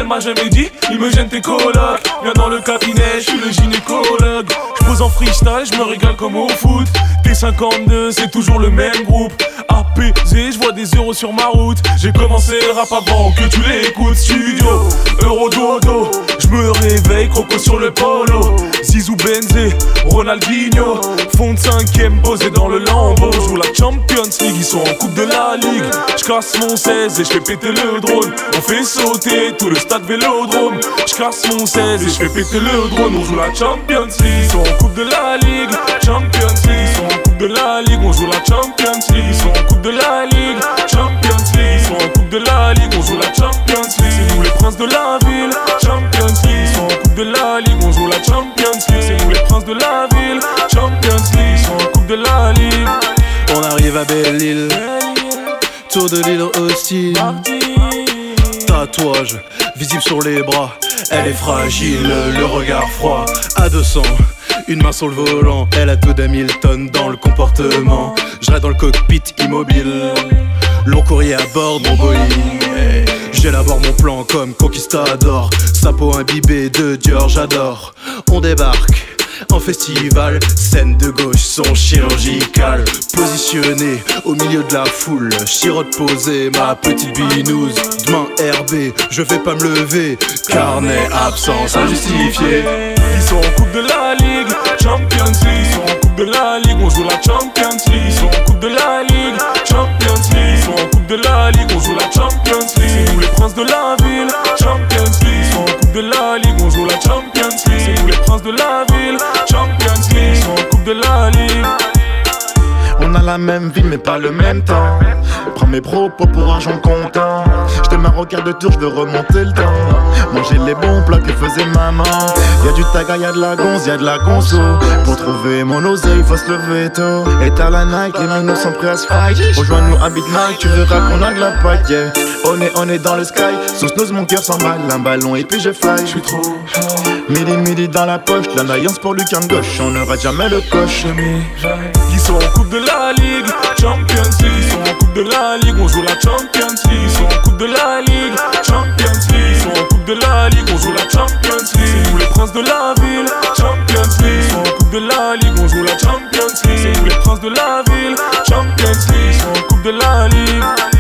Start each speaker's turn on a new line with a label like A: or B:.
A: m'a jamais dit, il me gêne tes colocs. Viens dans le cabinet, je suis le gynécologue. Je pose en freestyle, je me régale comme au foot. T52, c'est toujours le même groupe. Apaisé, je vois des euros sur ma route. J'ai commencé le rap avant que tu l'écoutes. Studio, Eurododo, je me réveille, croco sur le polo. Zizou Benzé, Ronaldinho, fond de 5ème posé dans le Lambo. Je joue la Champions League, ils sont en coupe de la Ligue. Je casse mon 16 et je fais péter le drone. On fait sauter tout le stade Vélodrome. Je casse mon 16 et je fais péter le drone. On joue la Champions League, ils sont en coupe de la Ligue. Champions League, ils sont en coupe de la Ligue. On joue la Champions League, ils sont en coupe de la Ligue. Champions League, ils sont en coupe de la Ligue. On joue la Champions League, c'est nous les princes de la ville. Champions League, ils sont en coupe de la Ligue. On joue la Champions League, c'est nous les princes de la ville. Champions League, ils sont en coupe de la Ligue.
B: On arrive à Belle-Île, tour de l'île hostile. Tatouage visible sur les bras, elle est fragile, le regard froid. À 200, une main sur le volant, elle a tout d'Hamilton dans le comportement. Je reste dans le cockpit immobile, long courrier à bord de mon Boeing. J'élabore mon plan comme conquistador, sa peau imbibée de Dior, j'adore. On débarque en festival, scène de gauche, son chirurgical. Positionné au milieu de la foule, chirote posée, ma petite binouse. Demain RB, je vais pas me lever, carnet absence injustifié.
A: Ils sont en coupe de la Ligue, Champions League. Ils sont en coupe de la Ligue, on joue la Champions League. Ils sont en coupe de la Ligue, Champions League. Ils sont en coupe de la Ligue, on joue la Champions League. C'est nous les princes de la ville, Champions League. Ils sont en coupe de la Ligue, on joue la Champions League. C'est nous les princes de la ville, Champions League. Ils sont en coupe de la Ligue.
C: On a la même ville mais pas le même temps. Prends mes propos pour argent comptant. J'te mets un regard de tour, j'veux remonter le temps. Manger les bons plats que faisait maman. Y'a du taga, y'a de la gonze, y'a de la conso. Pour trouver mon oseille, faut se lever tôt. Et t'as la Nike, les minous sont prêts à se fight. Rejoins-nous à Big Mike, tu verras qu'on a de la paille, yeah. On est dans le sky, sous snooze mon cœur s'emballe. Un ballon et puis je fly, j'suis trop midi dans la poche, la naillance pour Lucan gauche. On ne rate jamais le coche.
A: Ils sont en coupe de la Ligue, Champions League. Ils sont en coupe de la Ligue, on joue la Champions League. Ils sont en coupe de la Ligue, Champions League. Ils sont en coupe de la Ligue, on joue la Champions League. C'est nous les princes de la ville, Champions League. Ils sont en coupe de la Ligue, on joue la Champions League. C'est nous les princes de la ville, Champions League. Ils sont en coupe de la Ligue.